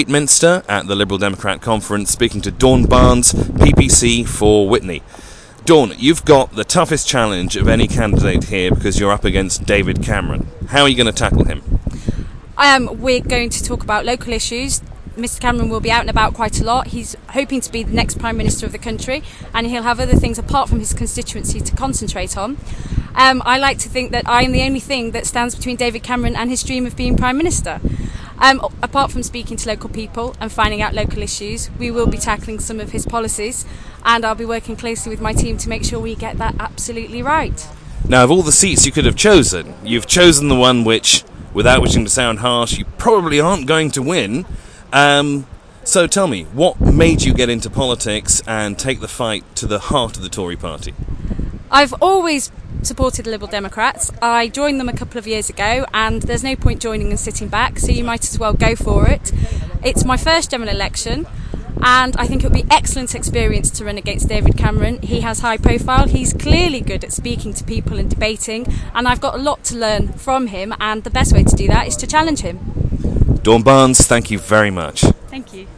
Minster at the Liberal Democrat Conference, speaking to Dawn Barnes, PPC for Witney. Dawn, you've got the toughest challenge of any candidate here because you're up against David Cameron. How are you going to tackle him? We're going to talk about local issues. Mr Cameron will be out and about quite a lot. He's hoping to be the next Prime Minister of the country, and he'll have other things apart from his constituency to concentrate on. I like to think that I am the only thing that stands between David Cameron and his dream of being Prime Minister. Apart from speaking to local people and finding out local issues, we will be tackling some of his policies, and I'll be working closely with my team to make sure we get that absolutely right. Now, of all the seats you could have chosen, you've chosen the one which, without wishing to sound harsh, you probably aren't going to win. So tell me, what made you get into politics and take the fight to the heart of the Tory party? I've always supported the Liberal Democrats. I joined them a couple of years ago, and there's no point joining and sitting back, so you might as well go for it. It's my first general election, and I think it would be excellent experience to run against David Cameron. He has high profile, he's clearly good at speaking to people and debating, and I've got a lot to learn from him, and the best way to do that is to challenge him. Dawn Barnes, thank you very much. Thank you.